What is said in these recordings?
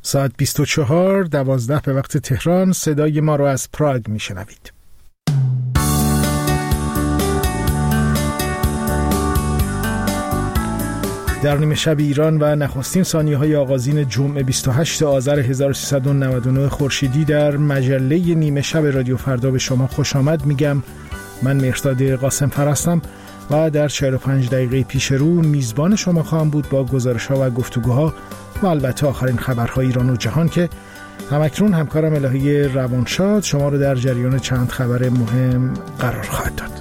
ساعت 24:12 به وقت تهران. صدای ما رو از پراگ میشنوید. در نیمه شب ایران و نخستین ثانیه‌های آغازین جمعه 28 آذر 1399 خورشیدی در مجله نیمه شب رادیو فردا به شما خوش آمد میگم. من مهرداد قاسم فرستم و در 45 دقیقه پیش رو میزبان شما خواهم بود با گزارش‌ها و گفتگوها و البته آخرین خبرهای ایران و جهان که همکنون همکارم الهی روانشاد شما رو در جریان چند خبر مهم قرار خواهد داد.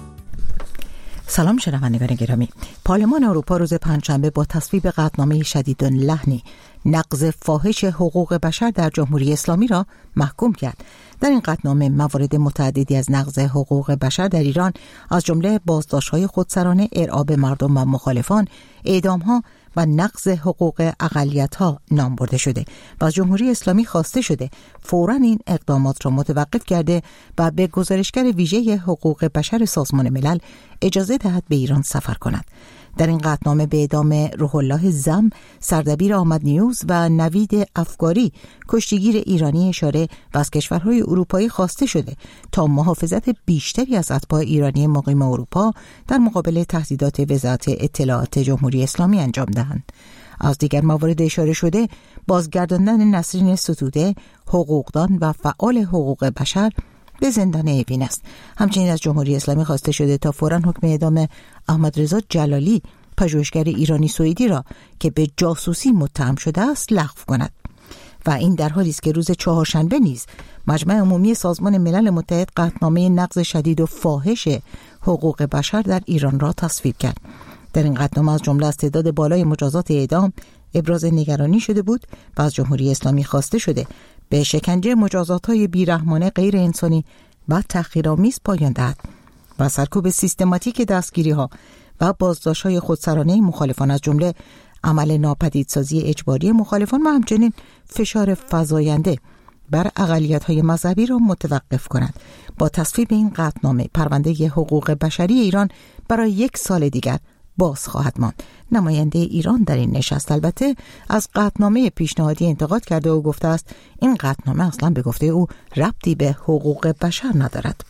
سلام شنوندگان گرامی. پارلمان اروپا روز پنجشنبه با تصویب قطعنامه شدیداللحن نقض فاحش حقوق بشر در جمهوری اسلامی را محکوم کرد. در این قطعنامه موارد متعددی از نقض حقوق بشر در ایران از جمله بازداشت‌های خودسرانه، ارعاب مردم و مخالفان، اعدام‌ها و نقض حقوق اقلیت‌ها نام برده شده و از جمهوری اسلامی خواسته شده فوراً این اقدامات را متوقف کرده و به گزارشگر ویژه حقوق بشر سازمان ملل اجازه دهد به ایران سفر کند. در این قطعنامه به اعدام روح الله زم، سردبیر آمد نیوز و نوید افگاری، کشتیگیر ایرانی اشاره و از کشورهای اروپایی خواسته شده تا محافظت بیشتری از اتباع ایرانی مقیم اروپا در مقابل تهدیدات وزارت اطلاعات جمهوری اسلامی انجام دهند. از دیگر موارد اشاره شده بازگرداندن نسرین ستوده، حقوقدان و فعال حقوق بشر به زندان اوین است. همچنین از جمهوری اسلامی خواسته شده تا فوراً حکم اعدام احمد رضا جلالی، پژوهشگر ایرانی سوئدی را که به جاسوسی متهم شده است لغو کند. و این در حالی است که روز چهارشنبه نیز مجمع عمومی سازمان ملل متحد قطعنامه نقض شدید و فاحش حقوق بشر در ایران را تصویب کرد. در این قطعنامه از جمله از تعداد بالای مجازات اعدام ابراز نگرانی شده بود و از جمهوری اسلامی خواسته شده به شکنجه، مجازات‌های بیرحمانه غیر انسانی و تحقیرآمیز پایان دهد و سرکوب سیستماتیک دستگیری‌ها و بازداشت‌های خودسرانه مخالفان از جمله عمل ناپدیدسازی اجباری مخالفان و همچنین فشار فزاینده بر اقلیت‌های مذهبی را متوقف کند. با تصویب این قطعنامه پرونده حقوق بشری ایران برای 1 سال دیگر باز خواهد ماند. نماینده ایران در این نشست البته از قطعنامه پیشنهادی انتقاد کرده و گفته است این قطعنامه اصلا به گفته او ربطی به حقوق بشر ندارد.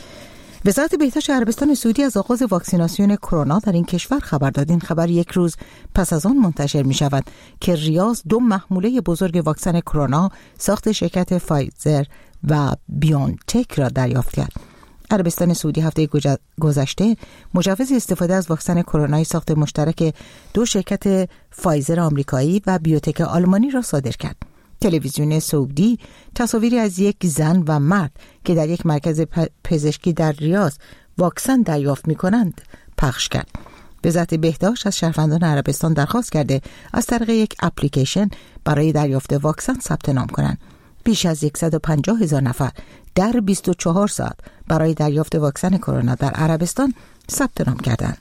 وزارت بهداشت عربستان سعودی از آغاز واکسیناسیون کرونا در این کشور خبر داد. این خبر 1 روز پس از آن منتشر می شود که ریاض 2 محموله بزرگ واکسن کرونا ساخت شرکت فایزر و بیونتک را دریافت کرد. عربستان سعودی هفته گذشته مجوز استفاده از واکسن کرونای ساخت مشترک 2 شرکت فایزر آمریکایی و بیوتک آلمانی را صادر کرد. تلویزیون سعودی تصاویری از 1 زن و مرد که در یک مرکز پزشکی در ریاض واکسن دریافت می‌کنند پخش کرد. وزارت بهداشت از شهروندان عربستان درخواست کرده از طریق یک اپلیکیشن برای دریافت واکسن ثبت نام کنند. بیش از 150,000 نفر در 24 ساعت برای دریافت واکسن کرونا در عربستان ثبت نام کردند.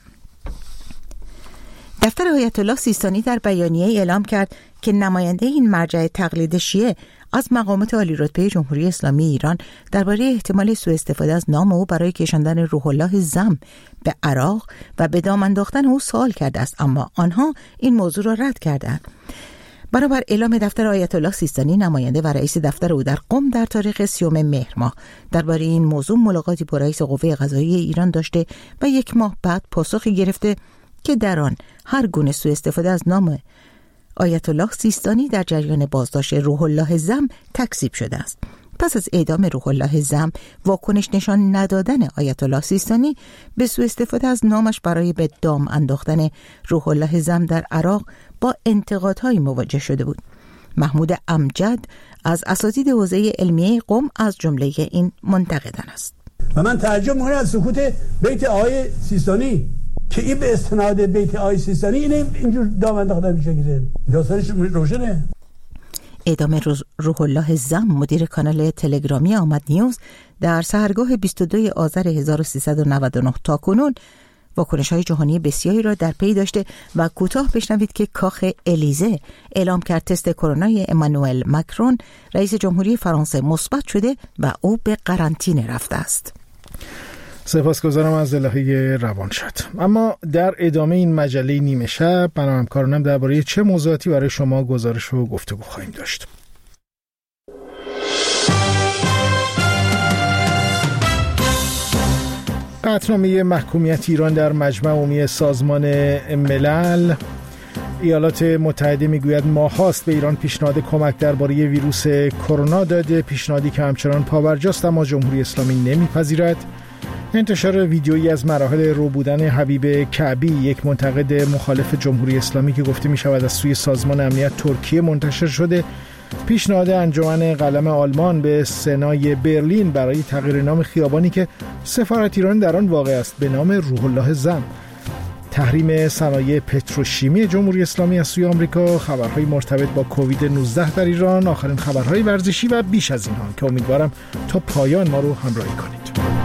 دفتر آیت الله سیستانی در بیانیه اعلام کرد که نماینده این مرجع تقلید شیعه از مقامات عالی‌رتبه جمهوری اسلامی ایران درباره احتمال سوء استفاده از نام او برای کشاندن روح الله زم به عراق و به دام انداختن او سوال کرده است، اما آنها این موضوع را رد کردند. بنابر اعلام دفتر آیت الله سیستانی، نماینده و رئیس دفتر او در قم در تاریخ 30 مهر ماه درباره این موضوع ملاقاتی با رئیس قوه قضاییه ایران داشته و 1 ماه بعد پاسخی گرفته که در آن هر گونه سوء استفاده از نام آیت الله سیستانی در جریان بازداشت روح الله زم تکذیب شده است. پس از اعدام روح الله زم، واکنش نشان ندادن آیت الله سیستانی به سوء استفاده از نامش برای به دام انداختن روح الله زم در عراق با انتقادهای مواجه شده بود. محمود امجد از اساتید حوزه علمیه قم از جمله این منتقدان است. و من تعجب می‌کنم از سکوت بیت آقای سیستانی که این به استناد بیت آقای سیستانی اینجور دام انداختن میشه گیره. داستانش روشنه. اعدام روح الله زم، مدیر کانال تلگرامی آمد نیوز، در سحرگاه 22 آذر 1399 تا کنون واکنش‌های جهانی بسیاری را در پی داشته و کوتاه بشنوید که کاخ الیزه اعلام کرد تست کرونای امانوئل مکرون رئیس جمهوری فرانسه مثبت شده و او به قرنطینه رفته است. سپاسگزارم از الهه روانشاد. اما در ادامه این مجله نیمه شب من و همکارانم درباره چه موضوعاتی برای شما گزارش و گفتگو خواهیم داشت. قطعنامه محکومیت ایران در مجمع عمومی سازمان ملل. ایالات متحده میگوید ماهاست به ایران پیشنهاد کمک درباره ویروس کرونا داده، پیشنهادی که همچنان پابرجاست اما جمهوری اسلامی نمیپذیرد. انتشار ویدیویی از مراحل رو بودن حبیب کعبی، یک منتقد مخالف جمهوری اسلامی که گفته می شود از سوی سازمان امنیت ترکیه منتشر شده. پیشنهاد انجمن قلم آلمان به سنای برلین برای تغییر نام خیابانی که سفارت ایران در آن واقع است به نام روح الله زم. تحریم صنایع پتروشیمی جمهوری اسلامی از سوی آمریکا، خبرهای مرتبط با کووید 19 در ایران، آخرین خبرهای ورزشی و بیش از اینها که امیدوارم تا پایان ما رو همراهی کنید.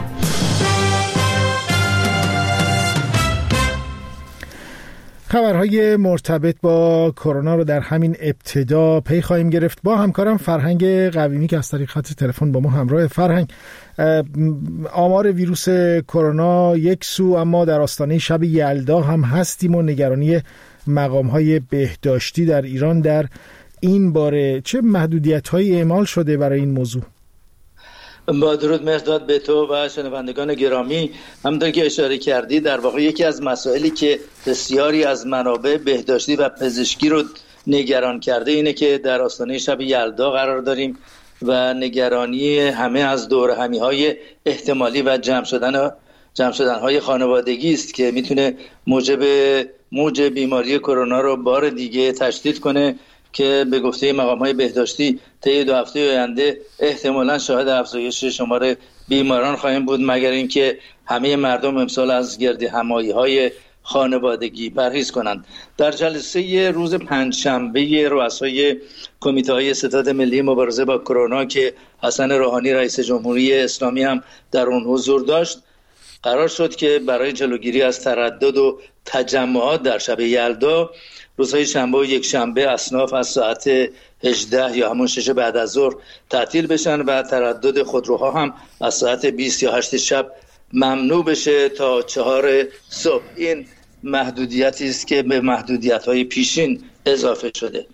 خبرهای مرتبط با کرونا رو در همین ابتدا پی خواهیم گرفت با همکارم فرهنگ قویمی که از طریق خط تلفن با ما همراه. فرهنگ، آمار ویروس کرونا یک سو، اما در آستانه شب یلدا هم هستیم و نگرانی مقام‌های بهداشتی در ایران در این باره. چه محدودیت‌هایی اعمال شده برای این موضوع؟ با درود مرداد به تو و شنوندگان گرامی. همونطور که اشاره کردی در واقع یکی از مسائلی که بسیاری از منابع بهداشتی و پزشکی رو نگران کرده اینه که در آستانه شب یلدا قرار داریم و نگرانی همه از دورهمی‌های احتمالی و جمع شدن‌های خانوادگی است که میتونه موج بیماری کرونا رو بار دیگه تشدید کنه که به گفته مقام‌های بهداشتی طی 2 هفته آینده احتمالاً شاهد افزایش شمار بیماران خواهیم بود، مگر اینکه همه مردم امسال از گرد همایی‌های خانوادگی پرهیز کنند. در جلسه روز پنجشنبه رؤسای کمیته‌های ستاد ملی مبارزه با کرونا که حسن روحانی رئیس جمهوری اسلامی هم در اون حضور داشت، قرار شد که برای جلوگیری از تردد و تجمعات در شب یلدا روزهای شنبه و یک شنبه اصناف از ساعت 18 یا همون 6 بعد از ظهر تعطیل بشن و تردد خودروها هم از ساعت 20 یا 8 شب ممنوع بشه تا 4 صبح. این محدودیتی است که به محدودیت‌های پیشین اضافه شده.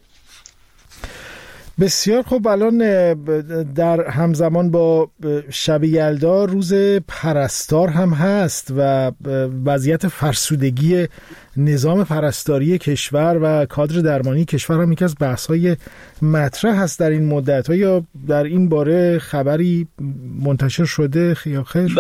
بسیار خوب. الان در همزمان با شب یلدا روز پرستار هم هست و وضعیت فرسودگی نظام پرستاری کشور و کادر درمانی کشور هم یکی از بحث‌های مطرح هست در این مدت. یا در این باره خبری منتشر شده یا خیر؟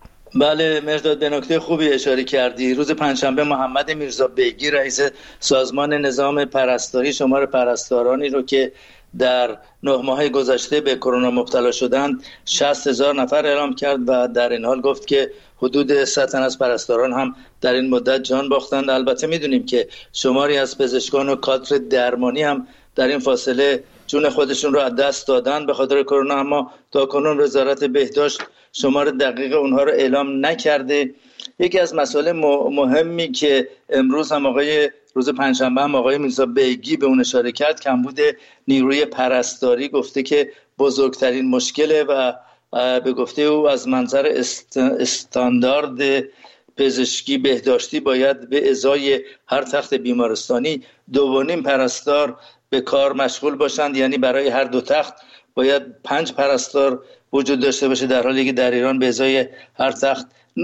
بله مرداد، به نکته خوبی اشاره کردی. روز پنجشنبه محمد میرزا بیگی رئیس سازمان نظام پرستاری شمار پرستارانی رو که در 9 ماه گذشته به کرونا مبتلا شدند 60,000 نفر اعلام کرد و در این حال گفت که حدود 100 تن از پرستاران هم در این مدت جان باختند. البته میدونیم که شماری از پزشکان و کادر درمانی هم در این فاصله جون خودشون رو از دست دادن به خاطر کرونا، اما تاکنون وزارت بهداشت شمار دقیق اونها رو اعلام نکرده. یکی از مسائل مهمی که امروز هم روز پنجشنبه هم آقای میرزا بیگی به اون اشاره کرد کمبود نیروی پرستاری. گفته که بزرگترین مشکله و به گفته او از منظر استاندارد پزشکی بهداشتی باید به ازای هر تخت بیمارستانی 2.5 پرستار به کار مشغول باشند، یعنی برای هر 2 تخت باید 5 پرستار وجود داشته باشه، در حالی که در ایران به ازای هر تخت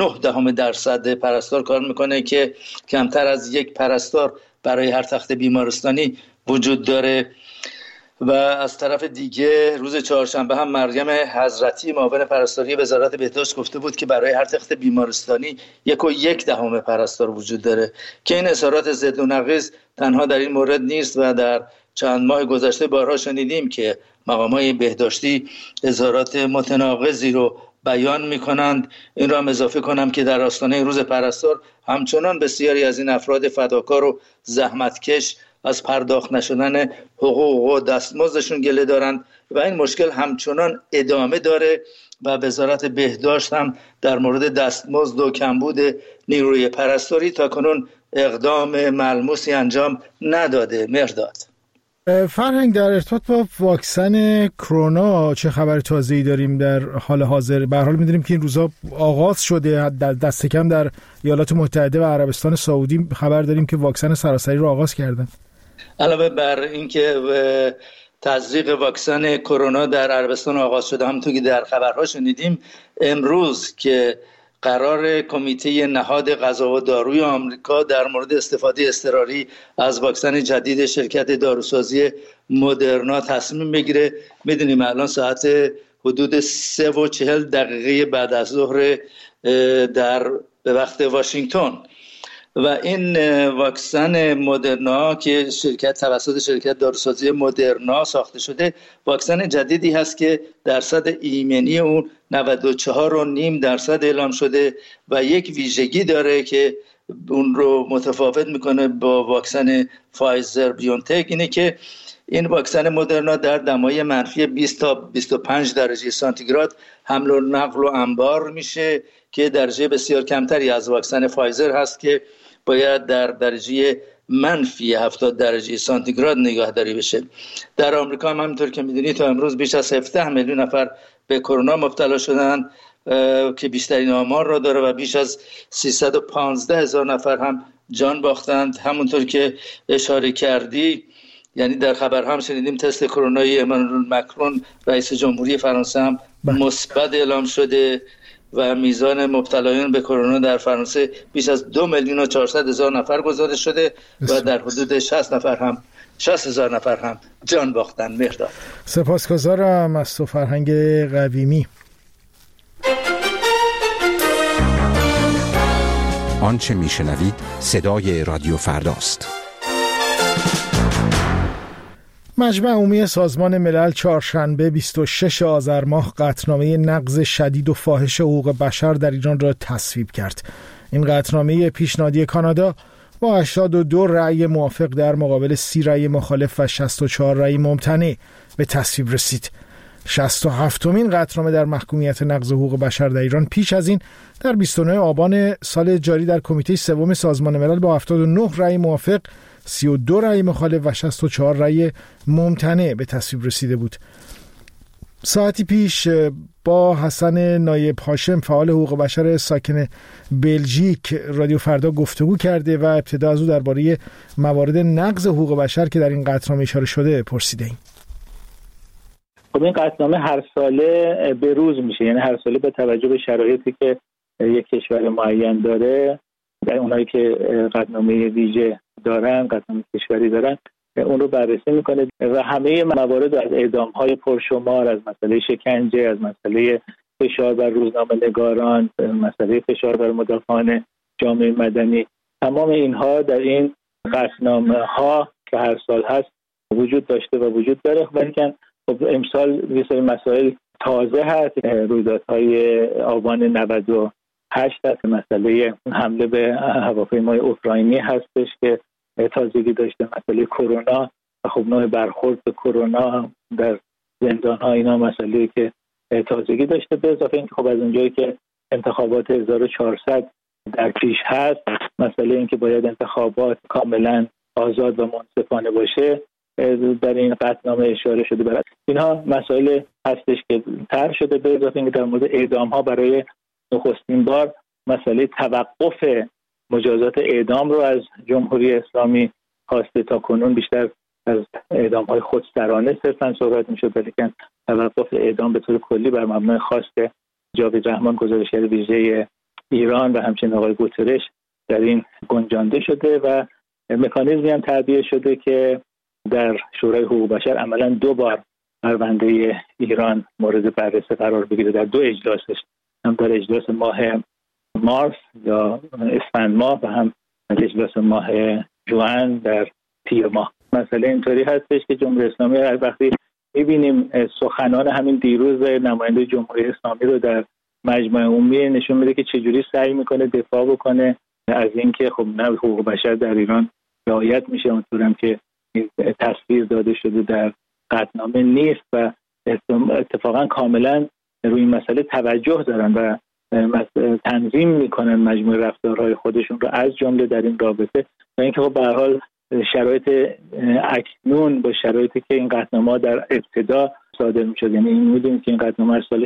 0.9% پرستار کار میکنه که کمتر از 1 پرستار برای هر تخت بیمارستانی وجود داره. و از طرف دیگه روز چهارشنبه هم مریم حضرتی معاون پرستاری وزارت بهداشت گفته بود که برای هر تخت بیمارستانی 1.1 پرستار وجود داره که این اظهارات ضد و نقیض تنها در این مورد نیست و در چند ماه گذشته بارها شنیدیم که مقامات بهداشتی اظهارات متناقضی رو بیان میکنند. این را هم اضافه کنم که در آستانه روز پرستار همچنان بسیاری از این افراد فداکار و زحمتکش از پرداخت نشدن حقوق و دستمزدشون گله دارند و این مشکل همچنان ادامه داره و وزارت بهداشت هم در مورد دستمزد و کمبود نیروی پرستاری تاکنون اقدام ملموسی انجام نداده. مرداد. فرهنگ، در ارتباط با واکسن کرونا چه خبر تازه‌ای داریم در حال حاضر؟ به هر حال می‌دونیم که این روزا آغاز شده، دست کم در ایالات متحده و عربستان سعودی خبر داریم که واکسن سراسری رو آغاز کردن. علاوه بر اینکه تزریق واکسن کرونا در عربستان آغاز شده، همونطور که در خبرها شنیدیم، امروز که قرار کمیته نهاد غذا و داروی آمریکا در مورد استفاده اضطراری از واکسن جدید شرکت داروسازی مدرنا تصمیم بگیره. میدونیم الان ساعت حدود 3:40 بعد از ظهر به وقت واشنگتن و این واکسن مدرنا که توسط شرکت داروسازی مدرنا ساخته شده، واکسن جدیدی هست که درصد ایمنی اون 94.5% اعلام شده و یک ویژگی داره که اون رو متفاوت میکنه با واکسن فایزر بیونتک، اینه که این واکسن مدرنا در دمای منفی 20 تا 25 درجه سانتیگراد حمل و نقل و انبار میشه که درجه بسیار کمتری از واکسن فایزر هست که باید در درجه منفی 70 درجه سانتیگراد نگهداری بشه. در آمریکا هم همینطور که میدونی تا امروز بیش از 17 میلیون نفر به کرونا مبتلا شدن که بیشترین آمار را داره و بیش از 315,000 نفر هم جان باختند. همونطور که اشاره کردی، یعنی در خبر هم شنیدیم تست کرونایی امانوئل مکرون رئیس جمهوری فرانسه هم مثبت اعلام شده و میزان مبتلایان به کرونا در فرانسه بیش از 2,400,000 نفر گزارش شده و در حدود 60,000 نفر هم جان باختن. مهرداد، سپاسگزارم از تو فرهنگ قویمی. آنچه میشنوید صدای رادیو فرداست. مجمع عمومی سازمان ملل چهارشنبه 26 آذر ماه قطعنامه نقض شدید و فاحش حقوق بشر در ایران را تصویب کرد. این قطعنامه پیشنهادی کانادا با 82 رأی موافق در مقابل 30 رأی مخالف و 64 رأی ممتنع به تصویب رسید. 67مین قطعنامه در محکومیت نقض حقوق بشر در ایران پیش از این در 29 آبان سال جاری در کمیته سوم سازمان ملل با 79 رأی موافق، 32 رأی مخالف و 64 رأی ممتنع به تصویب رسیده بود. ساعتی پیش با حسن نایب هاشم فعال حقوق بشر ساکن بلژیک رادیو فردا گفتگو کرده و ابتدا از او درباره موارد نقض حقوق بشر که در این قطعنامه اشاره شده پرسیدیم. خب این قطعنامه هر ساله به روز میشه، یعنی هر ساله با توجه به شرایطی که یک کشور معین داره، در اونایی که قطعنامه ویژه دارن، قطعنامه کشوری دارن، اون رو بررسی میکنه و همه موارد از اعدام‌های پرشمار، از مسئله شکنجه، از مسئله فشار بر روزنامه‌نگاران، مسئله فشار بر مدافعان جامعه مدنی، تمام اینها در این قطعنامه‌ها که هر سال هست وجود داشته و وجود داره. ولی خب امسال یه سری مسائل تازه هست. رویدادهای آبان 98 هست، مسئله حمله به هواپیمای اوکراینی هستش که تازگی داشته، مسئله کرونا و خب نوع برخورد به کرونا در زندان‌ها، اینا مسئله که تازگی داشته. به اضافه اینکه خب از اونجایی که انتخابات 1400 در پیش هست، مسئله این که باید انتخابات کاملا آزاد و منصفانه باشه در این قطعنامه اشاره شده. برای اینها مسائل هستش که طرح شده. به اضافه اینکه در مورد اعدام‌ها برای نخستین بار مسئله توقف مجازات اعدام رو از جمهوری اسلامی خواسته. تا کنون بیشتر از اعدام‌های خودسرانه صرفاً صحبت می‌شد، ولی که توقف اعدام به طور کلی بر مبنای خواست جاوید رحمان گزارشگر ویژه ایران و همچنین آقای گوترش در این گنجانده شده و مکانیزمی هم تعبیه شده که در شورای حقوق بشر عملاً 2 بار پرونده ایران مورد بررسی قرار بگیره، در 2 اجلاسش، هم در اجلاس ماه مارس یا اسفند ماه و هم اجلاس ماه ژوئن در تیر ماه. مسئله اینطوری هستش که جمهوری اسلامی هر وقتی می‌بینیم سخنان همین دیروز نماینده جمهوری اسلامی رو در مجمع عمومی نشون میده که چجوری سعی میکنه دفاع بکنه از اینکه خب نه حقوق بشر در ایران رعایت میشه اونطورم که تصویر داده شده در قطعنامه نیست و اتفاقا کاملا روی این مسئله توجه دارن و تنظیم میکنن مجموع رفتارهای خودشون رو، از جمله در این رابطه، و اینکه خب به هر حال شرایط اکنون با شرایطی که این قطعنامه‌ها در ابتدا صادر می‌شد، یعنی می‌دونید که این قطعنامه از سال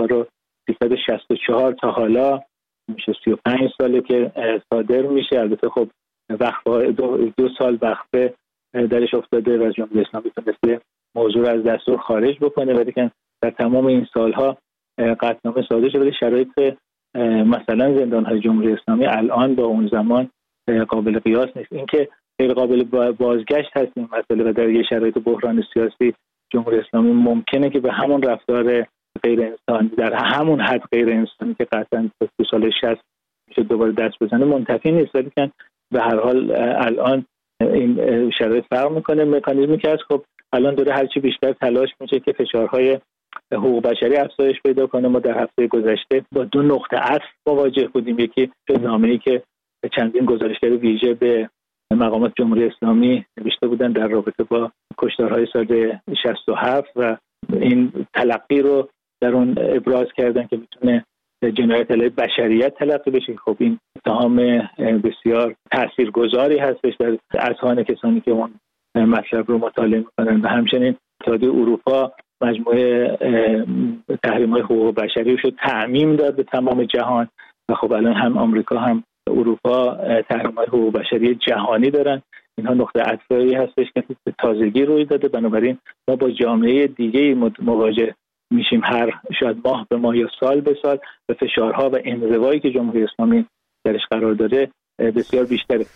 1364 تا حالا میشه 35 ساله که صادر میشه. البته خب وقفه 2 سال وقفه درش افتاده و جمهوری اسلامی تونسته موضوع رو از دستور خارج بکنه، ولی که در تمام این سالها قطعنامه صادر شده. شرایط مثلا زندان‌های جمهوری اسلامی الان با اون زمان قابل قیاس نیست. اینکه غیر قابل بازگشت هست این مسئله و در یه شرایط بحران سیاسی جمهوری اسلامی ممکنه که به همون رفتار غیر انسانی در همون حد غیر انسانی که قطعا تو سال 60 میشه دوباره دست بزنه منتفی نیست، ولی که به هر حال الان این شرایط فرق میکنه. مکانیزمی که هست خب الان داره هرچی بیشتر تلاش میشه که فشارهای حقوق بشری افزایش پیدا کنه. ما در هفته گذشته با 2 نقطه عطف مواجه بودیم. یکی نامه‌ای که چندین گزارشگر ویژه به مقامات جمهوری اسلامی نوشته بودن در رابطه با کشتارهای سال 67 و این تلقی رو در اون ابراز کردن که میتونه جنایت علیه بشریت تلقی بشه. خب این اتهام بسیار تاثیرگذاری هستش در اذهان کسانی که اون مطلب رو مطالعه میکنن و همچنین اتحادیه اروپا مجموعه تحریم‌های حقوق بشری رو تعمیم داد به تمام جهان و خب الان هم آمریکا هم اروپا تحریم‌های حقوق بشری جهانی دارن. اینها نقطه عطفی هستش که به تازگی روی داده. بنابراین ما با جامعه دیگه مواجه میشیم هر شاید ماه به ماه یا سال به سال و فشارها و انزوایی که جمهوری اسلامی درش قرار داره بسیار بیشتره.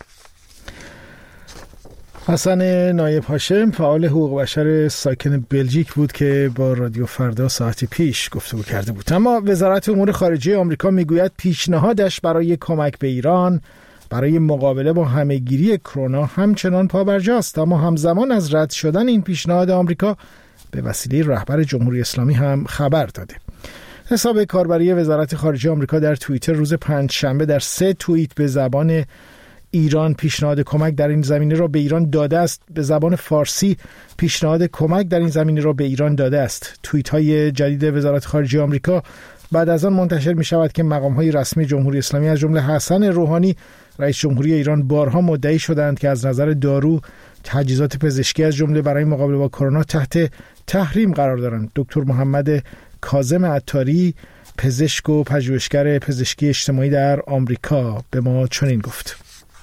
حسن نایب هاشم فعال حقوق بشر ساکن بلژیک بود که با رادیو فردا ساعتی پیش گفتگو کرده بود. اما وزارت امور خارجه آمریکا میگوید پیشنهادش برای کمک به ایران برای مقابله با همهگیری کرونا همچنان پابرجاست، اما همزمان از رد شدن این پیشنهاد آمریکا به وسیله رهبر جمهوری اسلامی هم خبر داده. حساب کاربری وزارت خارجه آمریکا در توییتر روز پنجشنبه در 3 توییت به زبان ایران پیشنهاد کمک در این زمینه را به ایران داده است. به زبان فارسی پیشنهاد کمک در این زمینه را به ایران داده است. توییت های جدید وزارت خارجه آمریکا بعد از آن منتشر می شود که مقام های رسمی جمهوری اسلامی از جمله حسن روحانی رئیس جمهوری ایران بارها مدعی شدند که از نظر دارو تجهیزات پزشکی از جمله برای مقابله با کرونا تحت تحریم قرار دارند. دکتر محمد کاظم عطاری پزشک و پژوهشگر پزشکی اجتماعی در آمریکا به ما چنین گفت: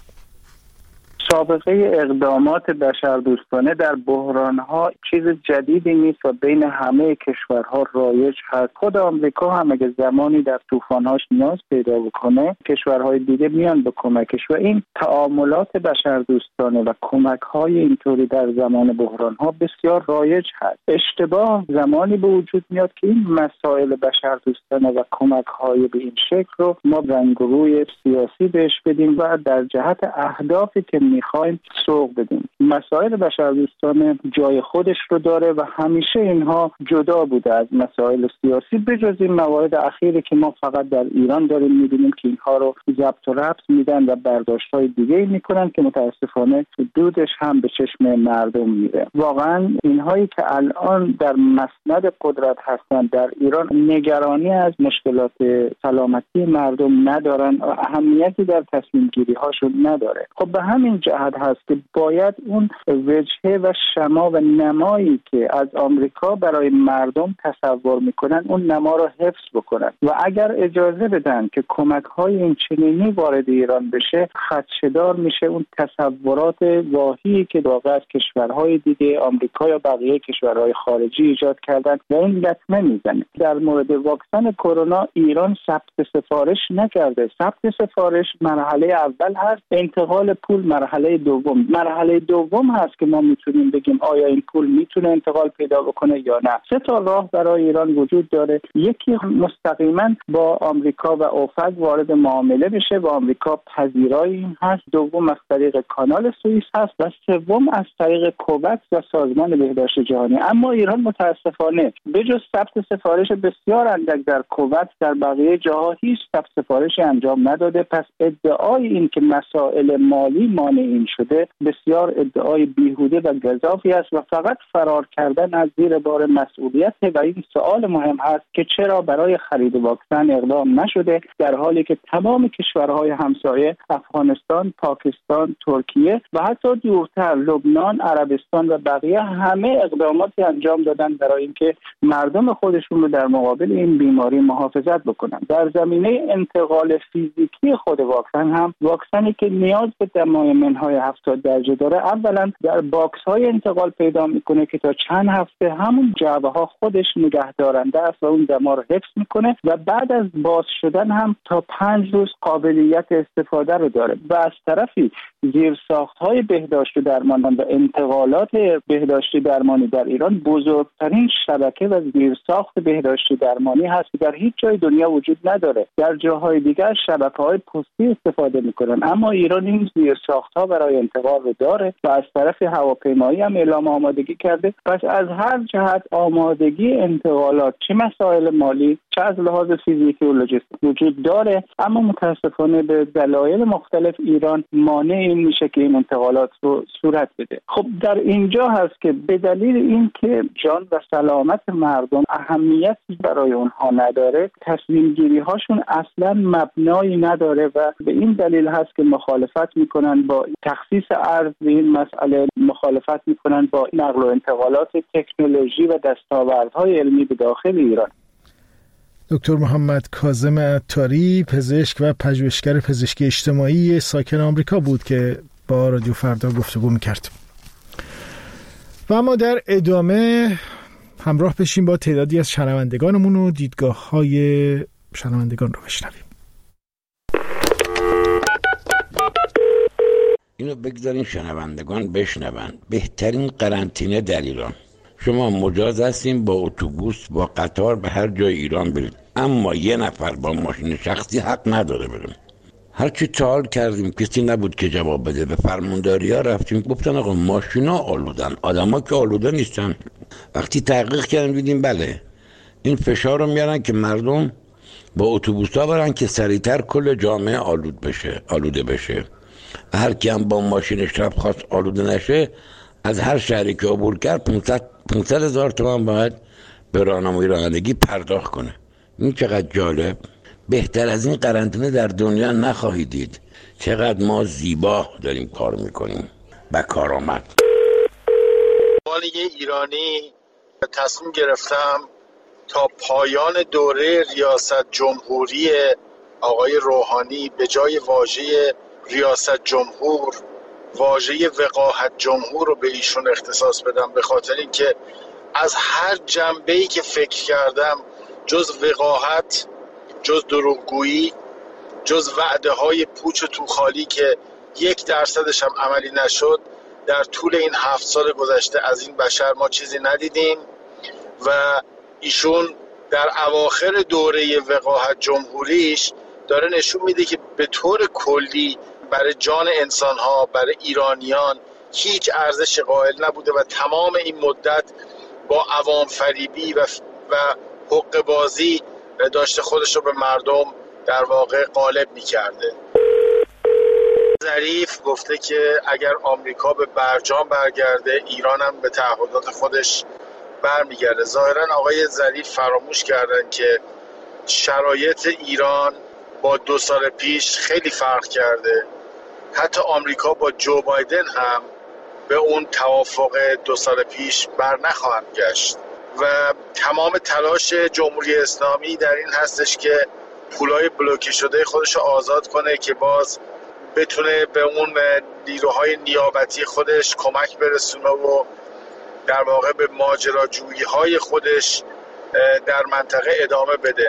سابقه اقدامات بشردوستانه در بحران‌ها چیز جدیدی نیست و بین همه کشورها رایج هست. خود آمریکا هم اگه زمانی در طوفان‌هاش نیاز پیدا بکنه کشورهای دیگه میان به کمکش و این تعاملات بشردوستانه و کمک‌های اینطوری در زمان بحران‌ها بسیار رایج هست. اشتباه زمانی به وجود میاد که این مسائل بشردوستانه و کمک‌های به این شکل رو ما رنگ و روی سیاسی بهش بدیم و در جهت اهدافی که میخوایم سوق بدیم. مسائل بشردوستانه جای خودش رو داره و همیشه اینها جدا بوده از مسائل سیاسی، بجز این موارد اخیری که ما فقط در ایران داریم میبینیم که اینها رو ضبط و ربط میدن و برداشت‌های دیگه میکنن که متاسفانه دودش هم به چشم مردم میره. واقعا اینهایی که الان در مسند قدرت هستن در ایران نگرانی از مشکلات سلامتی مردم ندارن و اهمیتی در تصمیم گیری هاشون نداره. خب به همین جهت هست که باید اون وجهه و شما و نمایی که از آمریکا برای مردم تصور میکنن اون نما رو حفظ بکنن و اگر اجازه بدن که کمک‌های این چنینی وارد ایران بشه خدشه‌دار میشه اون تصورات واهی که واقعا از کشورهای دیگه آمریکا یا بقیه کشورهای خارجی ایجاد کردن و این لطمه میزنه. در مورد واکسن کرونا ایران ثبت سفارش نکرده. ثبت سفارش مرحله اول هست، انتقال پول مرحله دوم هست که ما میتونیم بگیم آیا این پول میتونه انتقال پیدا بکنه یا نه. 3 تا راه برای ایران وجود داره. یکی مستقیما با آمریکا و اوفق وارد معامله بشه و آمریکا پذیرای این هست. دوم از طریق کانال سوئیس هست و سوم از طریق کوواکس و سازمان بهداشت جهانی. اما ایران متاسفانه بجز ثبت سفارش بسیار اندک در کوواکس در بقیه جاها هیچ ثبت سفارشی انجام نداده. پس ادعای این که مسائل مالی مانع این شده بسیار ادعای بیهوده و گزافی است و فقط فرار کردن از زیر بار مسئولیت. و این سوال مهم هست که چرا برای خرید واکسن اقدام نشده، در حالی که تمام کشورهای همسایه افغانستان، پاکستان، ترکیه و حتی دورتر لبنان، عربستان و بقیه همه اقداماتی انجام دادن برای اینکه مردم خودشون رو در مقابل این بیماری محافظت بکنن. در زمینه انتقال فیزیکی خود واکسن هم، واکسنی که نیاز به دمای منهای 70 درجه داره، اولا در باکس های انتقال پیدا میکنه که تا چند هفته همون جعبه ها خودش نگهدارنده است و اون دما رو حفظ میکنه و بعد از باز شدن هم تا 5 روز قابلیت استفاده رو داره. و از طرفی زیرساخت‌های بهداشت و درمان و انتقالات بهداشتی درمانی در ایران بزرگترین شبکه و زیرساخت بهداشتی درمانی هست که در هیچ جای دنیا وجود نداره. در جاهای دیگر شبکه‌های پستی استفاده میکنن، اما ایران این زیرساخت‌ها برای انتقال رو داره و از طرف هواپیمایی هم اعلام آمادگی کرده. پس از هر جهت آمادگی انتقالات، چه مسائل مالی چه از لحاظ فیزیکی و لوجستیک وجود داره، اما متاسفانه به دلایل مختلف ایران مانع این میشه که این انتقالات رو صورت بده. خب در اینجا هست که به دلیل اینکه جان و سلامت مردم اهمیتی برای اونها نداره، تصمیم گیری هاشون اصلا مبنایی نداره و به این دلیل هست که مخالفت میکنن با تخصیص ارز به این مسئله، مخالفت میکنن با نقل و انتقالات تکنولوژی و دستاوردهای علمی به داخل ایران. دکتر محمد کاظم عطاری، پزشک و پژوهشگر پزشکی اجتماعی ساکن آمریکا بود که با رادیو فردا گفتگو میکرد. و اما در ادامه همراه بشیم با تعدادی از شنوندگانمون و دیدگاه‌های شنوندگان رو بشنویم. اینو بگذارین شنوندگان بشنون. بهترین قرنطینه در ایران. شما مجاز هستین با اتوبوس با قطار به هر جای ایران برید، اما یه نفر با ماشین شخصی حق نداره بره. هرچی سوال کردیم کسی نبود که جواب بده. به فرمانداری ها رفتیم، گفتن آقا ماشینا آلودن، آدما که آلوده نیستن. وقتی تحقیق کردیم دیدیم بله، این فشار رو میارن که مردم با اتوبوس ها برن که سریعتر کل جامعه آلوده بشه. هر کی هم با ماشینش رفت خواست آلوده نشه، از هر شهری که عبور کرد 500,000 تومان باید به راهنمایی رانندگی پرداخت کنه. این چقدر جالب. بهتر از این قرنطینه در دنیا نخواهید دید. چقدر ما زیبا داریم کار میکنیم. با کارآمد. یه ایرانی تصمیم گرفتم تا پایان دوره ریاست جمهوری آقای روحانی به جای واژه ریاست جمهور واژه وقاحت جمهور رو به ایشون اختصاص بدم، به خاطر اینکه از هر جنبه‌ای که فکر کردم جز وقاحت، جز دروغگویی، جز وعده‌های پوچ و توخالی که 1% هم عملی نشد، در طول این 7 سال گذشته از این بشر ما چیزی ندیدیم و ایشون در اواخر دوره وقاحت جمهوریش داره نشون میده که به طور کلی برای جان انسان‌ها، برای ایرانیان هیچ ارزش قائل نبوده و تمام این مدت با عوام فریبی و حقه بازی داشته خودش رو به مردم در واقع غالب می‌کرده. ظریف گفته که اگر آمریکا به برجام برگرده، ایران هم به تعهدات خودش برمیگرده. ظاهراً آقای ظریف فراموش کردن که شرایط ایران با 2 سال پیش خیلی فرق کرده. حتی آمریکا با جو بایدن هم به اون توافق 2 سال پیش بر نخواهند گشت و تمام تلاش جمهوری اسلامی در این هستش که پولای بلوکه شده خودش رو آزاد کنه که باز بتونه به اون نیروهای نیابتی خودش کمک برسونه و در واقع به ماجراجویی‌های خودش در منطقه ادامه بده.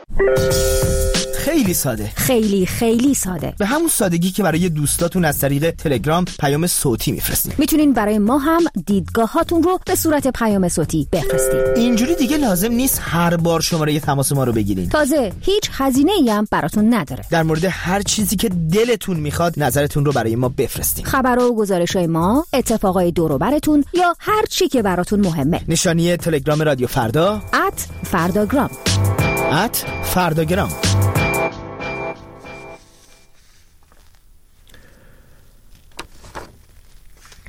خیلی ساده، خیلی ساده، به همون سادگی که برای دوستاتون از طریق تلگرام پیام صوتی میفرستین. میتونین برای ما هم دیدگاهاتون رو به صورت پیام صوتی بفرستین. اینجوری دیگه لازم نیست هر بار شماره تماس ما رو بگیرین. تازه هیچ هزینه‌ای هم براتون نداره. در مورد هر چیزی که دلتون میخواد نظرتون رو برای ما بفرستین. خبرها و گزارش‌های ما، اتفاقای دور و براتون یا هر چی که براتون مهمه. نشانی تلگرام رادیو فردا @فرداگرام. @فرداگرام.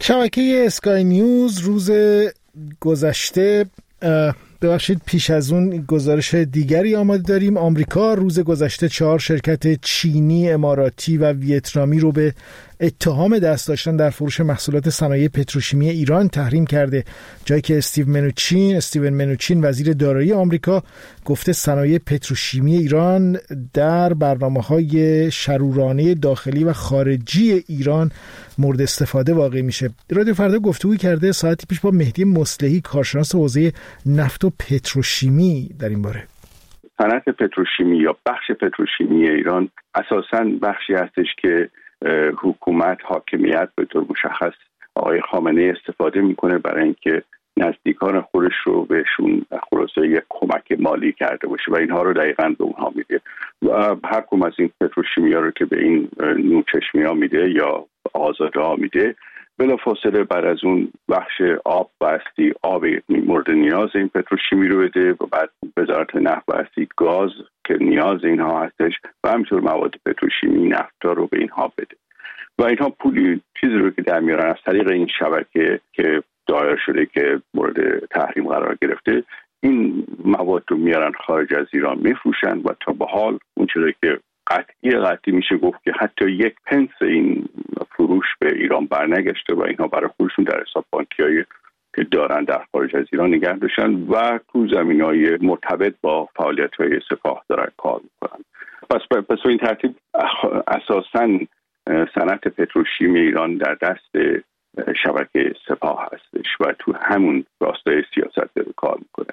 شبکه اسکای نیوز روز گذشته پیش از اون گزارش دیگری آماده داریم. آمریکا روز گذشته 4 شرکت چینی، اماراتی و ویتنامی رو به اتهام دست داشتن در فروش محصولات صنایع پتروشیمی ایران تحریم کرده، جایی که استیون منوچین وزیر دارایی آمریکا گفته صنایع پتروشیمی ایران در برنامه‌های شرورانه داخلی و خارجی ایران مورد استفاده واقع میشه. رادیو فردا گفتگو کرده ساعتی پیش با مهدی مصلحی، کارشناس حوزه نفت و پتروشیمی در این باره. صنعت پتروشیمی یا بخش پتروشیمی ایران اساساً بخشی هستش که حکومت، حاکمیت به طور مشخص آقای خامنه‌ای استفاده میکنه برای اینکه نزدیکان خودش رو بهشون خلاصه یک کمک مالی کرده باشه و اینها رو دقیقاً به اونها میده و هر کدوم از این پتروشیمی‌ها رو که به این نوچشمی‌ها میده یا آزادها میده، بلافاصله بعد از اون بخش آب بستی آب مورد نیاز این پتروشیمی رو بده و بعد وزارت نفت بستی گاز که نیاز اینها هستش و همینطور مواد پتروشیمی نفتا رو به اینها بده و اینها پولی چیزی رو که در میارن از طریق این شبکه که دایر شده که مورد تحریم قرار گرفته، این مواد رو میارن خارج از ایران میفروشن و تا به حال اون چیزی که قطعی میشه گفت که حتی 1 پنس این فروش به ایران برنگشته و اینها برای خودشون در حساب بانکیایی که دارن در خارج از ایران نگه داشتن و تو زمینهای مرتبط با فعالیت‌های سپاه دارن کار میکنن. پس این ترتیب اساساً صنعت پتروشیمی ایران در دست شبکه سپاه هستش و تو همون راستای سیاست داره کار میکنه.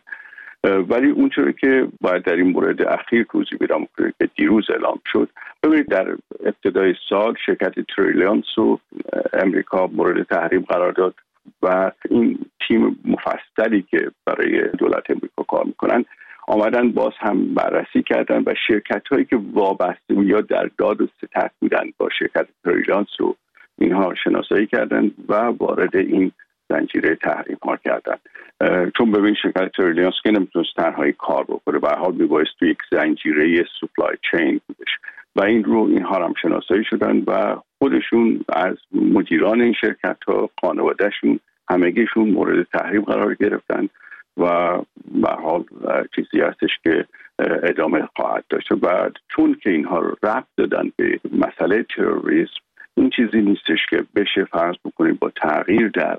ولی اونچوری که باید در این مورد اخیر توضیح بدم که دیروز اعلام شد، ببینید در ابتدای سال شرکت تریلیانس رو امریکا مورد تحریم قرار داد و این تیم مفصلی که برای دولت امریکا کار میکنن آمدن باز هم بررسی کردن و شرکت هایی که وابسته یا در داد و ستد بودن با شرکت تریلیانس رو اینها شناسایی کردن و وارد این زنجیره تحریم ها کردن. چون ببین شرکت تریلیانس که نمیتونست تنهایی کار بکنه، به هر حال میبایست تو یک زنجیره سپلای چین بودش و این رو اینها هم شناسایی شدن و خودشون از مدیران این شرکت ها، خانوادهشون، همگیشون مورد تحریم قرار گرفتن و به هر حال چیزی هستش که ادامه خواهد داشت. و چون که اینها رو ربط دادن به مسئله تروریسم، این چیزی نیستش که بشه فرض بکنیم با تغییر در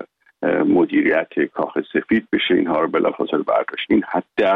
مدیریت کاخ سفید بشه اینها رو بلافاصله برداشت. این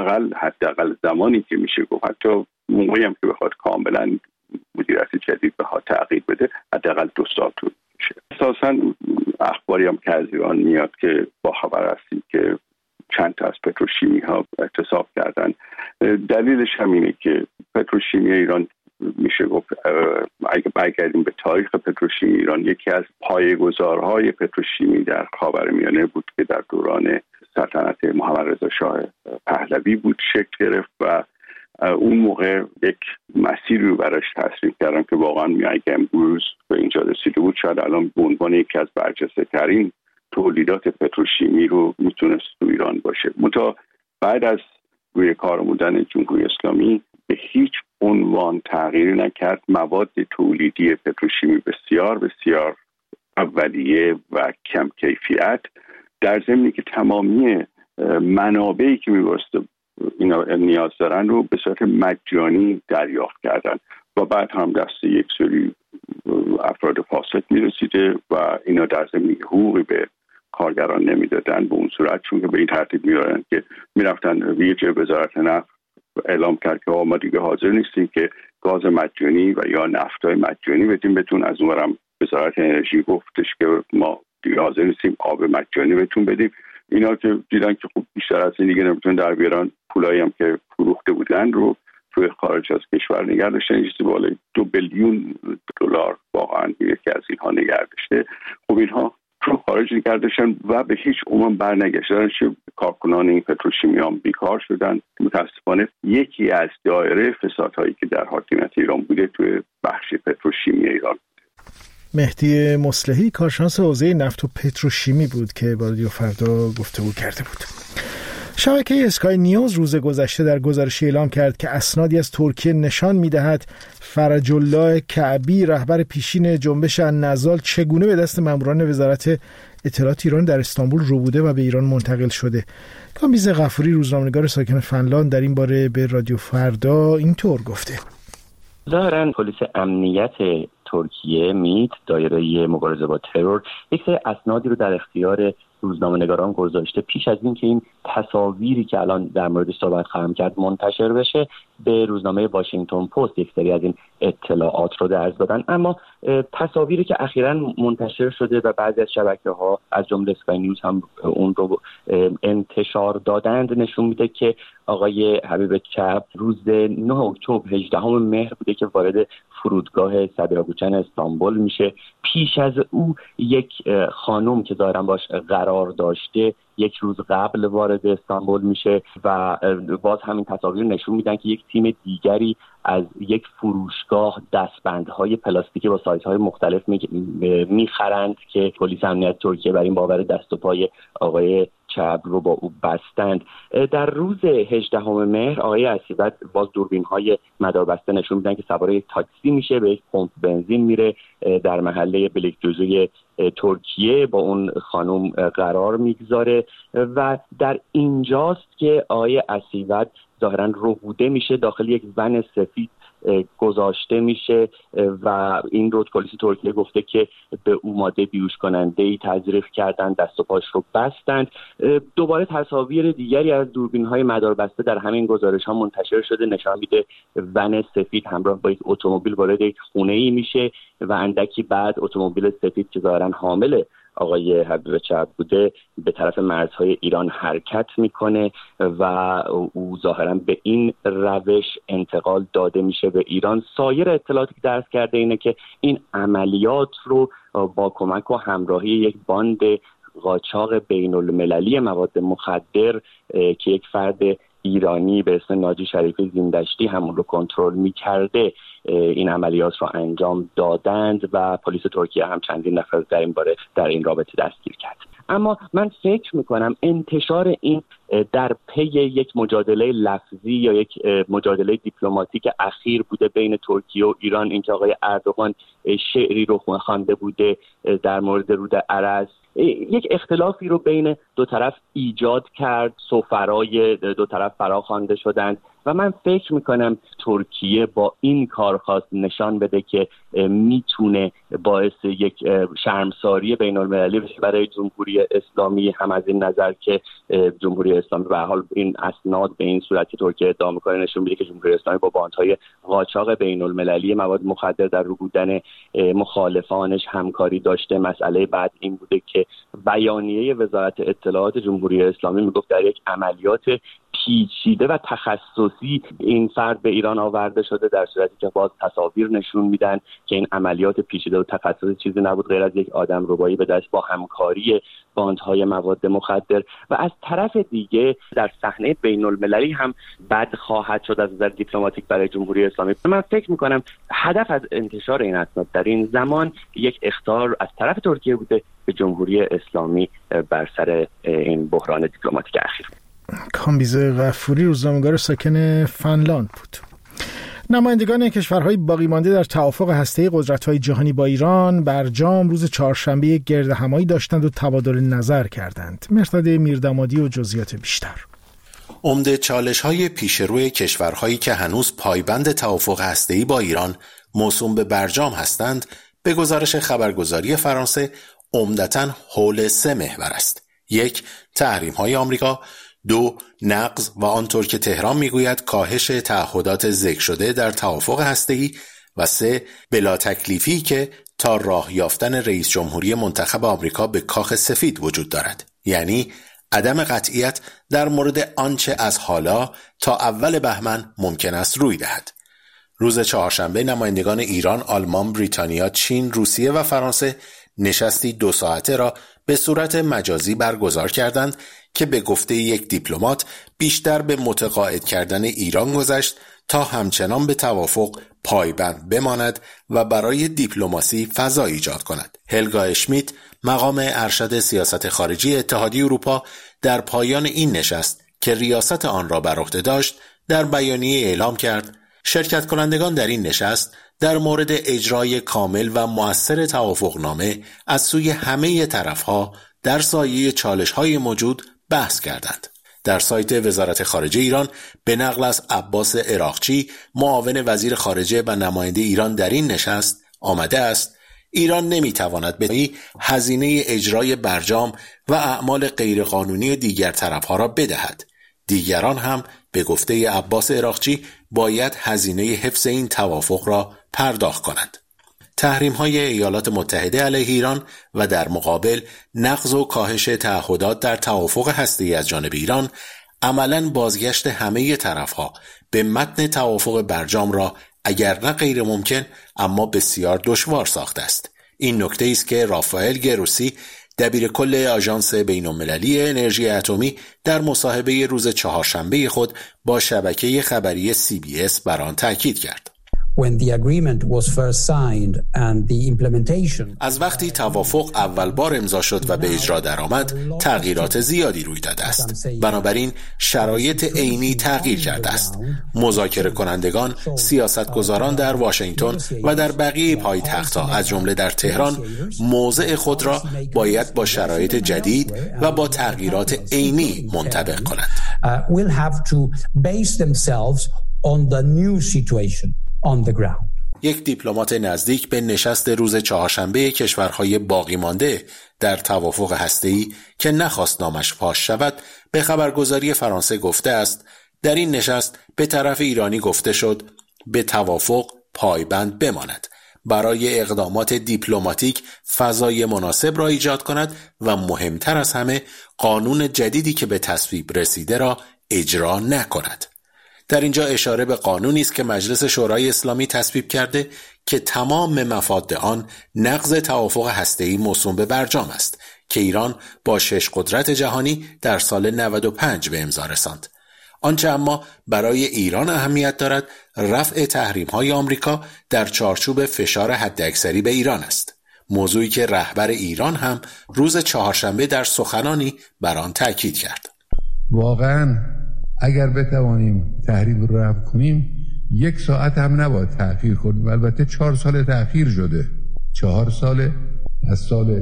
حداقل زمانی که میشه گفت، حتی موقعی هم که بخواد کاملا مدیریت جدید بخواد تغییر بده، حداقل 2 سال طول میشه. اساساً اخباری هم که از ایران میاد که با خبر هستیم که چند تا از پتروشیمی ها اعتصاب کردن. دلیلش همینه که پتروشیمی ایران میشه گفت اگه برگردیم به تاریخ پتروشیمی ایران، یکی از پایه‌گذارهای پتروشیمی در خاورمیانه بود که در دوران سلطنت محمد رضا شاه پهلوی بود شکل گرفت و اون موقع یک مسیری رو براش تصریح کردن که واقعا اگه امروز به اینجا رسیده بود شاید الان به عنوان یکی از برجسته ترین تولیدات پتروشیمی رو میتونست تو ایران باشه. منتها بعد از روی کار بودن جمهوری اسلامی به هیچ عنوان تغییری نکرد. مواد تولیدی پتروشیمی بسیار بسیار اولیه و کم کیفیت، در ضمنی که تمامی منابعی که می‌بایسته اینا نیاز دارن رو به صورت مجانی دریافت کردن و بعد هم دست یک سری افراد فاسد میرسیده و اینا در ضمنی که حقوقی به کارگران نمیدادن به اون صورت، چون که به این ترتیب میارن که میرفتن ویژه وزارت نفت اعلام کرد که ما دیگه حاضر نیستیم که گاز مجانی و یا نفتای مجانی بدیم بهتون. از اونورم وزارت انرژی گفتش که ما دیگه حاضر نیستیم آب مجانی بهتون بدیم. اینا که دیدن که خوب بیشتر از این دیگه نمیتونن در بیارن، پولایی هم که فروخته بودن رو توی خارج از کشور نگه داشتن، چیزی بالای 2 بیلیون دلار واقعا یکی از اینها نگه داشته. خب اینها رو خارج نگه داشتن و به هیچ عنوان برنگشتن. کارکنان این پتروشیمی هم بیکار شدن. متاسفانه یکی از دایره فسادهایی که در حاکمیت ایران بوده توی بخش پتروشیمی ایران. مهدی مصلحی، کارشناس حوزه نفت و پتروشیمی بود که با رادیو فردا گفتگو کرده بود. شبکه اسکای نیوز روز گذشته در گزارشی اعلام کرد که اسنادی از ترکیه نشان می‌دهد فرج الله کعبی، رهبر پیشین جنبش النضال، چگونه به دست ماموران وزارت اطلاعات ایران در استانبول رو بوده و به ایران منتقل شده. کامبیز غفوری روزنامه‌نگار ساکن فنلاند در این باره به رادیو فردا اینطور گفته: ظاهراً پلیس امنیت ترکیه میت دایره مبارزه با ترور یک سری اسنادی رو در اختیار روزنامه‌نگاران گذاشته پیش از اینکه این تصاویری که الان در موردش صحبت خواهم کرد منتشر بشه. به روزنامه واشنگتن پست یک سری از این اطلاعات رو درز دادن، اما تصاویری که اخیراً منتشر شده و بعضی از شبکه‌ها از جمله اسکای نیوز هم اون رو انتشار دادند نشون میده که آقای حبیب چپ روز 9 اکتبر 18 مهر بوده که وارد فرودگاه سبیراگوچن استانبول میشه. پیش از او یک خانم که ظاهراً باش قرار داشته یک روز قبل وارد استانبول میشه و باز همین تصاویر نشون میدن که یک تیم دیگری از یک فروشگاه دستبندهای پلاستیکی با سایزهای مختلف میخرند که پلیس امنیت ترکیه بر این باور دست و پای آقای چپ رو با او بستند. در روز 18 مهر آقای اسیوت باز دوربین‌های مداربسته نشون میدن که سوار یک تاکسی میشه، به یک پمپ بنزین میره، در محله بلیکدوزوی ترکیه با اون خانم قرار میگذاره و در اینجاست که آقای اسیوت ظاهراً ربوده میشه، داخل یک ون سفید گذاشته میشه و این رو پلیس ترکیه گفته که به او ماده بیهوش کننده‌ای تزریق کردن، دست و پاش رو بستند. دوباره تصاویر دیگری از دوربین‌های مداربسته در همین گزارش‌ها منتشر شده، نشان میده ون سفید همراه با یک اتومبیل وارد یک خونه‌ای میشه و اندکی بعد اتومبیل سفید که ظاهراً حامل آقای حبیب چپ بوده به طرف مرزهای ایران حرکت میکنه و او ظاهراً به این روش انتقال داده میشه به ایران. سایر اطلاعاتی که درس کرده اینه که این عملیات رو با کمک و همراهی یک باند قاچاق بین المللی مواد مخدر که یک فرد ایرانی به اسم ناجی شریفی زیندشتی همون رو کنترل میکرده این عملیات رو انجام دادند و پلیس ترکیه هم چندین نفر در این رابطه دستگیر کرد. اما من فکر میکنم انتشار این در پی یک مجادله لفظی یا یک مجادله دیپلماتیک اخیر بوده بین ترکیه و ایران، اینکه آقای اردوغان شعری رو خوانده بوده در مورد رود ارز، یک اختلافی رو بین دو طرف ایجاد کرد، سفرای دو طرف فراخوانده شدند و من فکر میکنم ترکیه با این کار خواست نشان بده که میتونه باعث یک شرمساری بین المللی بشه برای جمهوری اسلامی، هم از این نظر که جمهوری اسلامی به حال این اسناد به این صورت که ترکیه ادعا میکنه نشون میده که جمهوری اسلامی با باندهای قاچاق بین المللی مواد مخدر در رو بودن مخالفانش همکاری داشته. مسئله بعد این بوده که بیانیه وزارت اطلاعات جمهوری اسلامی میگفت در یک عملیات پیچیده و تخصصی این فرد به ایران آورده شده، در صورتی که باز تصاویر نشون میدن که این عملیات پیچیده و تخصصی چیزی نبود غیر از یک آدمربایی به دست با همکاری باندهای مواد مخدر. و از طرف دیگه در صحنه بین المللی هم بد خواهد شد از نظر دیپلماتیک برای جمهوری اسلامی. من فکر میکنم هدف از انتشار این اسناد در این زمان یک اخطار از طرف ترکیه بوده به جمهوری اسلامی بر سر این بحران دیپلماتیک اخیر. کامبیز غفوری روزنامه‌نگار ساکن فنلاند بود. نمایندگان کشورهای باقی مانده در توافق هسته‌ای قدرت‌های جهانی با ایران برجام روز چهارشنبه یک گردهمایی داشتند و تبادل نظر کردند. مرداد میردامادی و جزئیات بیشتر. عمده چالش‌های پیشروی کشورهایی که هنوز پایبند توافق هسته‌ای با ایران موسوم به برجام هستند، به گزارش خبرگزاری فرانسه عمدتاً حول 3 محور است. 1. تحریم‌های آمریکا، 2. نقض و آنطور که تهران میگوید کاهش تعهدات ذکر شده در توافق هسته‌ای و 3. بلا تکلیفی که تا راه یافتن رئیس جمهوری منتخب آمریکا به کاخ سفید وجود دارد، یعنی عدم قطعیت در مورد آنچه از حالا تا اول بهمن ممکن است روی دهد. روز چهارشنبه نمایندگان ایران، آلمان، بریتانیا، چین، روسیه و فرانسه نشستی 2 ساعته را به صورت مجازی برگزار کردند که به گفته یک دیپلمات بیشتر به متقاعد کردن ایران گذشت تا همچنان به توافق پایبند بماند و برای دیپلماسی فضا ایجاد کند. هلگا اشمیت، مقام ارشد سیاست خارجی اتحادیه اروپا، در پایان این نشست که ریاست آن را بر عهده داشت در بیانیه اعلام کرد شرکت کنندگان در این نشست در مورد اجرای کامل و مؤثر توافقنامه از سوی همه طرفها در سایه چالش‌های موجود بحث کردند. در سایت وزارت خارجه ایران به نقل از عباس عراقچی، معاون وزیر خارجه و نماینده ایران در این نشست آمده است: ایران نمیتواند به هزینه اجرای برجام و اعمال غیرقانونی دیگر طرفها را بدهد. دیگران هم به گفته عباس عراقچی باید هزینه حفظ این توافق را پرداخت کنند. تحریم‌های ایالات متحده علیه ایران و در مقابل نقض و کاهش تعهدات در توافق هسته‌ای از جانب ایران عملاً بازگشت همه طرفها به متن توافق برجام را اگر نه غیر ممکن اما بسیار دشوار ساخته است. این نکته است که رافائل گروسی، دبیرکل آژانس بین‌المللی انرژی اتمی، در مصاحبه روز چهارشنبه خود با شبکه خبری CBS بر آن تاکید کرد. از وقتی توافق اول بار امضا شد و به اجرا درآمد، تغییرات زیادی روی داده است. بنابراین شرایط عینی تغییر کرده است. مذاکره کنندگان، سیاستگزاران در واشنگتن و در بقیه پایتخت‌ها از جمله در تهران موضع خود را باید با شرایط جدید و با تغییرات عینی منطبق کنند. یک دیپلمات نزدیک به نشست روز چهارشنبه کشورهای باقی مانده در توافق هسته‌ای که نخواست نامش فاش شود به خبرگزاری فرانسه گفته است: در این نشست به طرف ایرانی گفته شد به توافق پایبند بماند، برای اقدامات دیپلماتیک فضای مناسب را ایجاد کند و مهمتر از همه قانون جدیدی که به تصویب رسیده را اجرا نکند. در اینجا اشاره به قانونی است که مجلس شورای اسلامی تصویب کرده که تمام مفاد آن نقض توافق هسته‌ای موسوم به برجام است که ایران با 6 قدرت جهانی در سال 95 به امضا رساند. آنچه اما برای ایران اهمیت دارد رفع تحریم‌های آمریکا در چارچوب فشار حداکثری به ایران است، موضوعی که رهبر ایران هم روز چهارشنبه در سخنانی بر آن تاکید کرد. واقعاً اگر بتوانیم تحریم رو رفع کنیم 1 ساعت هم نباید تأخیر کنیم. البته 4 سال تأخیر شده، 4 سال از سال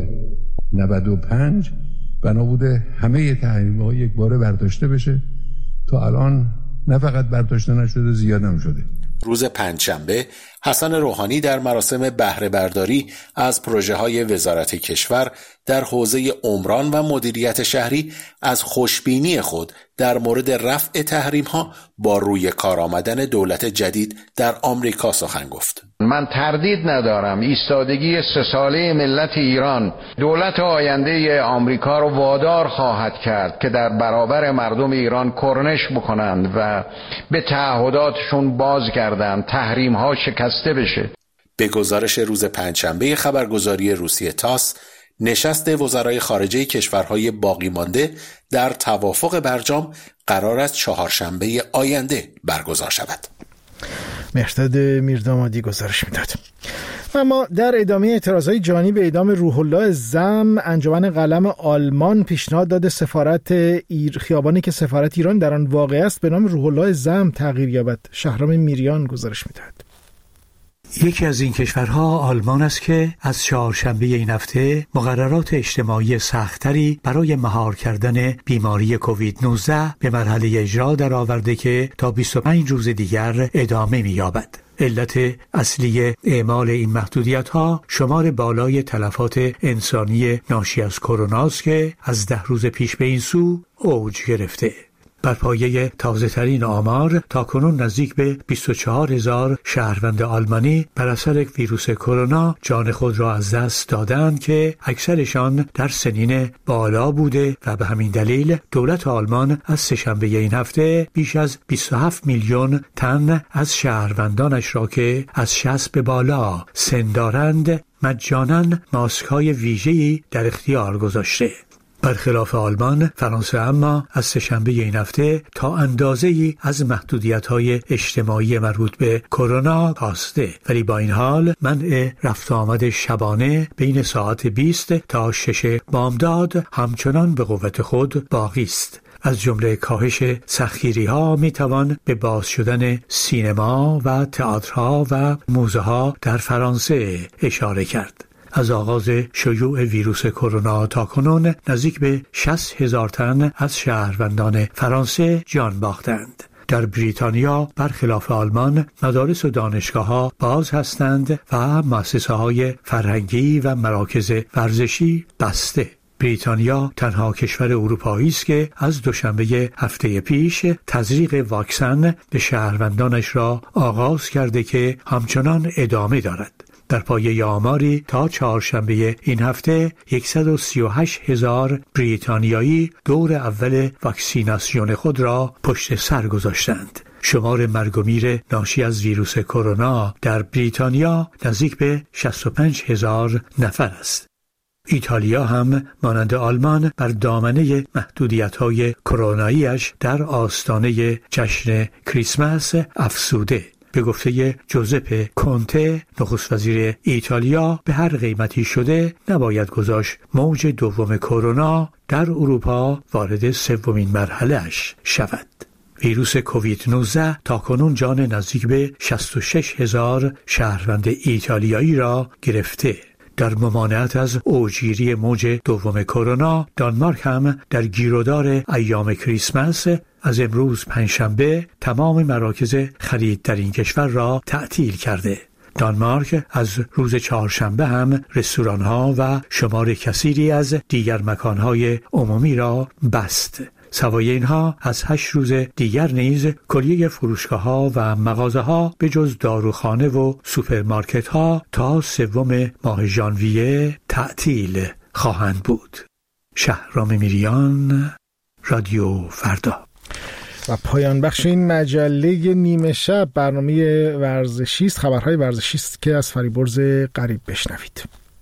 95 بنا بوده همه تحریم‌ها یک باره برداشته بشه. تا الان نه فقط برداشته نشده، زیاد هم شده. روز پنجشنبه حسن روحانی در مراسم بهره برداری از پروژه‌های وزارت کشور در حوزه عمران و مدیریت شهری از خوشبینی خود در مورد رفع تحریم‌ها با روی کار آمدن دولت جدید در آمریکا سخن گفت. من تردید ندارم ایستادگی 3 ساله ملت ایران دولت آینده آمریکا رو وادار خواهد کرد که در برابر مردم ایران کرنش بکنند و به تعهداتشون بازگردند، تحریم‌ها شکسته بشه. به گزارش روز پنجشنبه خبرگزاری روسیه تاس، نشست وزرای خارجه کشورهای باقی مانده در توافق برجام قرار است چهارشنبه آینده برگزار شود. مهرداد میردامادی گزارش میداد. اما در ادامه اعتراضهای جانی به اعدام روح الله زم، انجمن قلم آلمان پیشنهاد داده خیابانی که سفارت ایران در آن واقع است به نام روح الله زم تغییر یابد. شهرام میریان گزارش میداد. یکی از این کشورها آلمان است که از چهارشنبه این هفته مقررات اجتماعی سختری برای مهار کردن بیماری کووید 19 به مرحله اجرا در آورده که تا 25 روز دیگر ادامه می‌یابد. علت اصلی اعمال این محدودیت‌ها شمار بالای تلفات انسانی ناشی از کرونا است که از 10 روز پیش به این سو اوج گرفته. بر پایه تازه‌ترین آمار تاکنون نزدیک به 24,000 شهروند آلمانی بر اثر ویروس کرونا جان خود را از دست دادند که اکثرشان در سنین بالا بوده و به همین دلیل دولت آلمان از سه‌شنبه این هفته بیش از 27 میلیون تن از شهروندانش را که از 60 به بالا سن دارند مجاناً ماسک‌های ویژه‌ای در اختیار گذاشته. برخلاف آلمان، فرانسه اما از سه‌شنبه این هفته تا اندازه‌ای از محدودیت‌های اجتماعی مربوط به کرونا کاسته، ولی با این حال منع رفت آمد شبانه بین ساعت 20 تا 6 بامداد همچنان به قوت خود باقی است. از جمله کاهش سختگیری‌ها می‌توان به باز شدن سینما و تئاترها و موزه‌ها در فرانسه اشاره کرد. از آغاز شیوع ویروس کرونا تا کنون نزدیک به 60,000 تن از شهروندان فرانسه جان باختند. در بریتانیا برخلاف آلمان مدارس و دانشگاه‌ها باز هستند و مؤسسه‌های فرهنگی و مراکز ورزشی بسته. بریتانیا تنها کشور اروپایی است که از دوشنبه هفته پیش تزریق واکسن به شهروندانش را آغاز کرده که همچنان ادامه دارد. در پایه آماری تا چهارشنبه این هفته 138,000 بریتانیایی دور اول واکسیناسیون خود را پشت سر گذاشتند. شمار مرگ و میر ناشی از ویروس کرونا در بریتانیا نزدیک به 65,000 نفر است. ایتالیا هم مانند آلمان بر دامنه محدودیت‌های کرونایی‌اش در آستانه جشن کریسمس افزوده. به گفته جوزپه کونته نخست وزیر ایتالیا به هر قیمتی شده نباید گذاشت موج دوم کرونا در اروپا وارد سومین مرحله‌اش شود. ویروس کووید 19 تاکنون جان نزدیک به 66,000 شهروند ایتالیایی را گرفته. در ممانعت از اوجگیری موج دوم کرونا، دانمارک هم در گیرودار ایام کریسمس از امروز پنجشنبه تمام مراکز خرید در این کشور را تعطیل کرده. دانمارک از روز چهارشنبه هم رستوران‌ها و شمار کثیری از دیگر مکان‌های عمومی را بست. سوای اینها از 8 روز دیگر نیز کلیه فروشگاه‌ها و مغازه‌ها به جز داروخانه و سوپرمارکت‌ها تا 3 ماه ژانویه تعطیل خواهند بود. شهرام میریان، رادیو فردا. و پایان بخش این مجله نیمه شب برنامه ورزشی است، خبرهای ورزشی است که از فریبرز قریب بشنوید.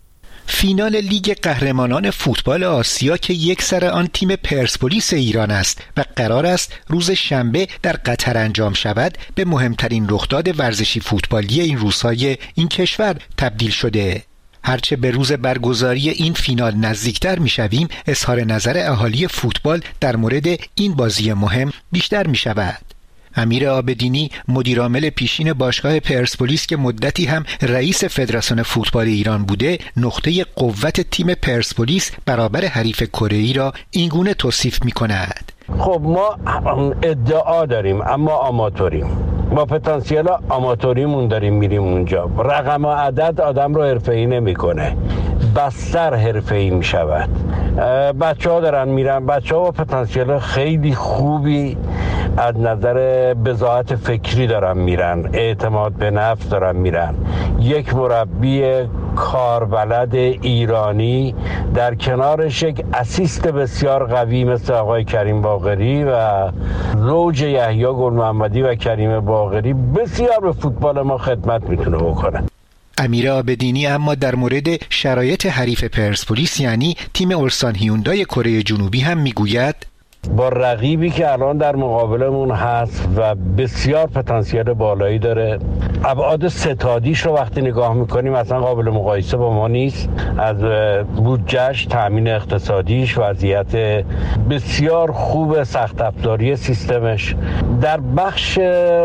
فینال لیگ قهرمانان فوتبال آسیا که یک سر آن تیم پرسپولیس ایران است و قرار است روز شنبه در قطر انجام شود، به مهمترین رخداد ورزشی فوتبالی این روزهای این کشور تبدیل شده. هرچه به روز برگزاری این فینال نزدیکتر می‌شویم، اظهار نظر اهالی فوتبال در مورد این بازی مهم بیشتر می‌شود. امیر عابدینی مدیرعامل پیشین باشگاه پرسپولیس که مدتی هم رئیس فدراسیون فوتبال ایران بوده، نقطه قوت تیم پرسپولیس برابر حریف کره‌ای را اینگونه توصیف می‌کند. خب ما ادعا داریم اما آماتوریم، ما پتانسیل آماتوریمون داریم میریم اونجا. رقم و عدد آدم رو حرفه‌ای نمی‌کنه، بستر حرفه‌ای می‌شود. بچه‌ها دارن میرن، بچه‌ها با پتانسیل خیلی خوبی از نظر بضاعت فکری دارن میرن، اعتماد به نفس دارن میرن. یک مربی کاربلد ایرانی در کنارش یک اسیست بسیار قوی مثل آقای کریم باقری و زوج یحیی گل محمدی و کریم باقری بسیار به فوتبال ما خدمت میتونه بکنه. امیر عابدینی اما در مورد شرایط حریف پرسپولیس یعنی تیم اولسان هیوندای کره جنوبی هم میگوید با رقیبی که الان در مقابلمون هست و بسیار پتانسیل بالایی داره، ابعاد ستادیش رو وقتی نگاه میکنیم اصلا قابل مقایسه با ما نیست. از بودجهش، تامین اقتصادیش، وضعیت بسیار خوب سخت افزاری سیستمش، در بخش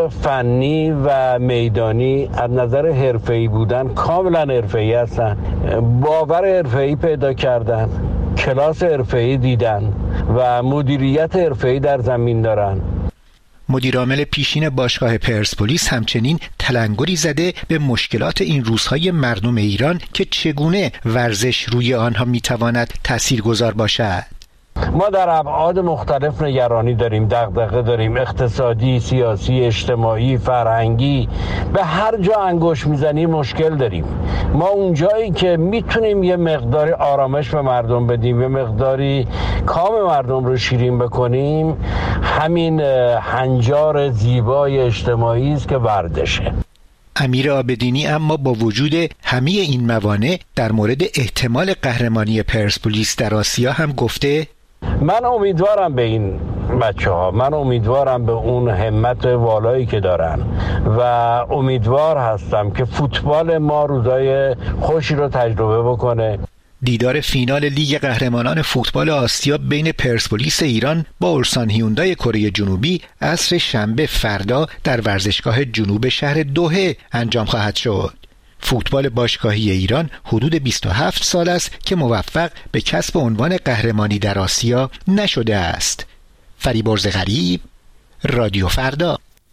فنی و میدانی از نظر حرفه‌ای بودن کاملا حرفه‌ای هستن، باور حرفه‌ای پیدا کردن، کلاس حرفه‌ای دیدن و مدیریت حرفه‌ای در زمین دارن. مدیرعامل پیشین باشگاه پرسپولیس همچنین تلنگری زده به مشکلات این روزهای مردم ایران که چگونه ورزش روی آنها میتواند تاثیرگذار باشد. ما در ابعاد مختلف نگرانی داریم، دغدغه داریم، اقتصادی، سیاسی، اجتماعی، فرهنگی، به هر جا انگشت میزنیم مشکل داریم. ما اونجایی که میتونیم یه مقداری آرامش به مردم بدیم، یه مقداری کام مردم رو شیرین بکنیم، همین هنجار زیبای اجتماعی است که ورزشه. امیر عابدینی اما با وجود همه این موانع در مورد احتمال قهرمانی پرسپولیس در آسیا هم گفته من امیدوارم به این بچه‌ها، من امیدوارم به اون همت والایی که دارن و امیدوار هستم که فوتبال ما روزای خوشی رو تجربه بکنه. دیدار فینال لیگ قهرمانان فوتبال آسیا بین پرسپولیس ایران با اولسان هیوندای کره جنوبی عصر شنبه فردا در ورزشگاه جنوب شهر دوحه انجام خواهد شد. فوتبال باشگاهی ایران حدود 27 سال است که موفق به کسب عنوان قهرمانی در آسیا نشده است. فریبرز غریب، رادیو فردا.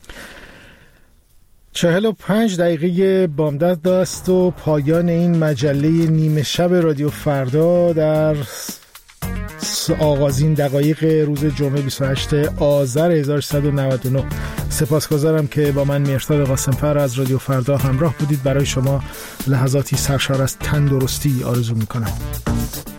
45 دقیقه بامداد است و پایان این مجله نیمه شب رادیو فردا در آغازین دقایق روز جمعه 28 آذر 1399. سپاسگزارم که با من مهرداد قاسمفر از رادیو فردا همراه بودید. برای شما لحظاتی سرشار از تندرستی آرزو میکنم.